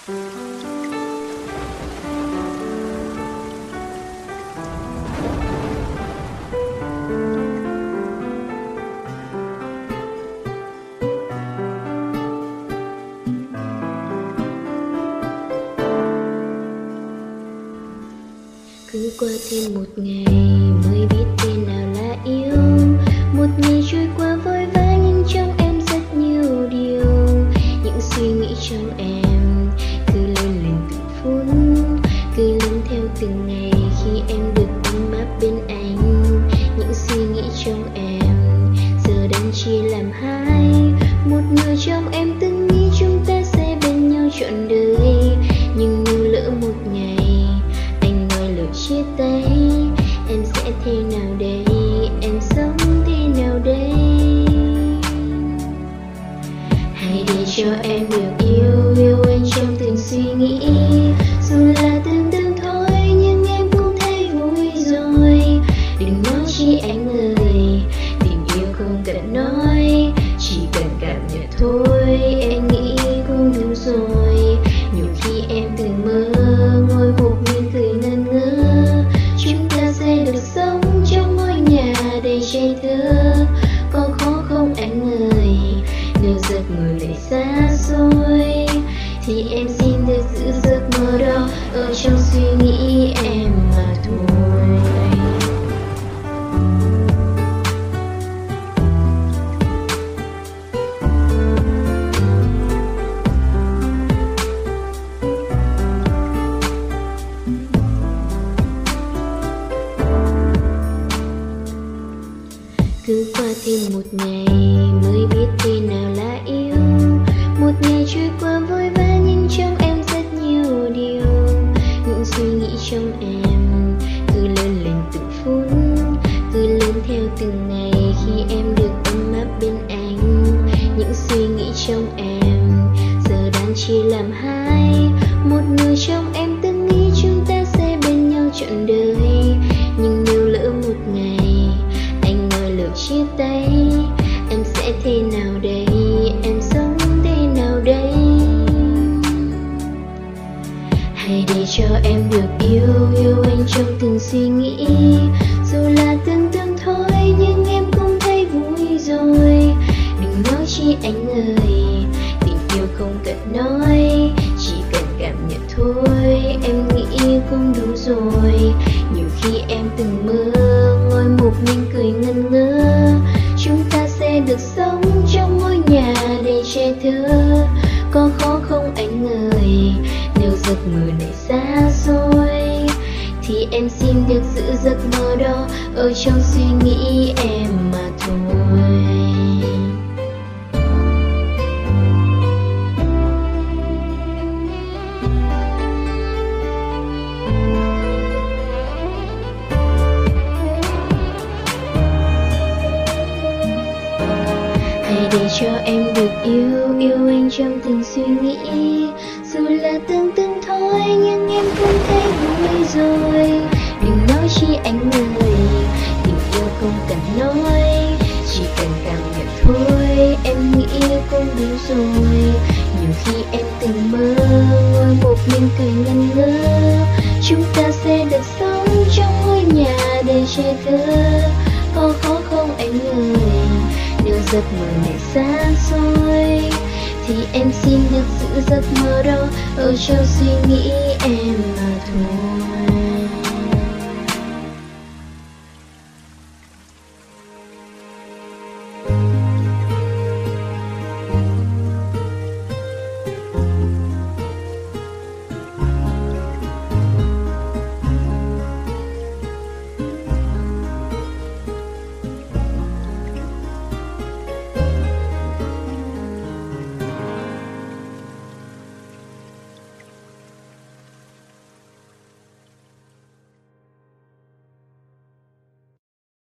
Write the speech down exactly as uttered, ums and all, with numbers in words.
Cứ qua thêm một ngày mới biết tên nào là yêu. Một ngày trôi qua vội vã nhưng trong em rất nhiều điều. Những suy nghĩ trong em cứ lớn lên từng phút, cứ lớn theo từng ngày khi em được ấm áp bên anh. Những suy nghĩ trong em giờ đang chia làm hai. Một nửa trong em từng nghĩ chúng ta sẽ bên nhau trọn đời. Nhưng nếu lỡ một ngày chia tay, em sẽ thế nào đây? Em sống thế nào đây? Hãy để cho em được yêu, yêu anh trong từng suy nghĩ. Dù là tưởng tượng thôi nhưng em cũng thấy vui rồi. Đừng nói chi anh ơi, tình yêu không cần nói, chỉ cần cảm nhận thôi. Em nghĩ cũng đủ rồi. Nhiều khi em từng mơ ngồi một mình cười ngẩn ngơ. Chúng ta sẽ được sống trong ngôi nhà đầy trẻ thơ. Có khó không anh ơi, nếu giấc mơ lại xa xôi thì em xin được giữ giấc mơ đó ở trong suy nghĩ em mà thôi. Cứ qua thêm một ngày mới biết thế nào là yêu. Một ngày trôi qua vội vã nhưng trong em rất nhiều điều. Những suy nghĩ trong em cứ lớn lên từng phút, cứ lớn theo từng ngày khi em được ấm áp bên anh. Những suy nghĩ trong em giờ đang chia làm hai. Một nửa trong em từng nghĩ chúng ta sẽ bên nhau trọn đời. Nhưng nếu lỡ một ngày chia tay, em sẽ thế nào đây? Em sống thế nào đây? Hãy để cho em được yêu, yêu anh trong từng suy nghĩ. Dù là tưởng tượng thôi nhưng em cũng thấy vui rồi. Đừng nói chi anh ơi, tình yêu không cần nói, chỉ cần cảm nhận thôi. Em nghĩ cũng đủ rồi. Nhiều khi em từng mơ ngồi một mình cười ngẩn ngơ. Chúng ta sẽ được sống trong ngôi nhà đầy trẻ thơ. Có khó không anh ơi, nếu giấc mơ này xa xôi thì em xin được giữ giấc mơ đó ở trong suy nghĩ em mà thôi. Hãy để cho em được yêu, yêu anh trong từng suy nghĩ. Dù là tưởng tượng thôi nhưng em cũng thấy vui rồi. Đừng nói chi anh ơi, tình yêu không cần nói, chỉ cần cảm nhận thôi. Em nghĩ cũng đủ rồi. Nhiều khi em từng mơ ngồi một mình cười ngẩn ngơ. Chúng ta sẽ được sống trong ngôi nhà đầy trẻ thơ. Có khó không anh ơi, nếu giấc mơ này xa xôi thì em xin được giữ giấc mơ đó ở trong suy nghĩ em mà thôi.